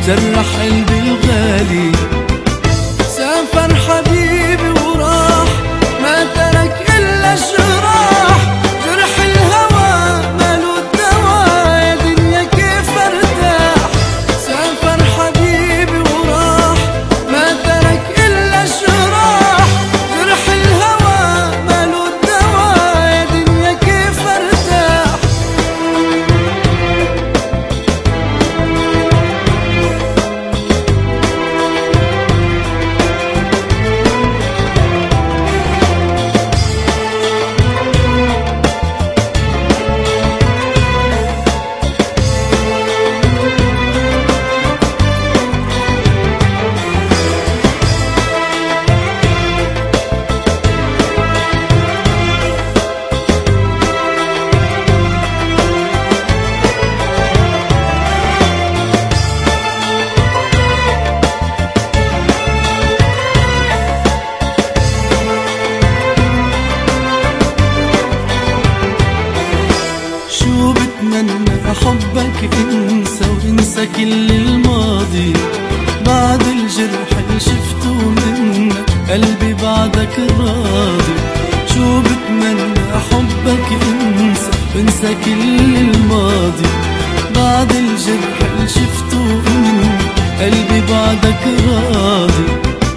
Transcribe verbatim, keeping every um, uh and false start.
جرح قلبي الغالي. سافر حبيبي وراح ما ترك إلا جراح، جرح الهوى ماله الدوا يا دنيا كيف ارتاح. سافر حبيبي وراح ما ترك إلا جراح، جرح الهوى ماله الدوا يا دنيا كيف ارتاح. شو بتمنى حبك انسى وانسى كل الماضي، بعد الجرح اللي شفته منك قلبي بعدك راضي. شو بتمنى حبك انسى وانسى كل الماضي، بعد الجرح اللي شفته منك قلبي بعدك راضي.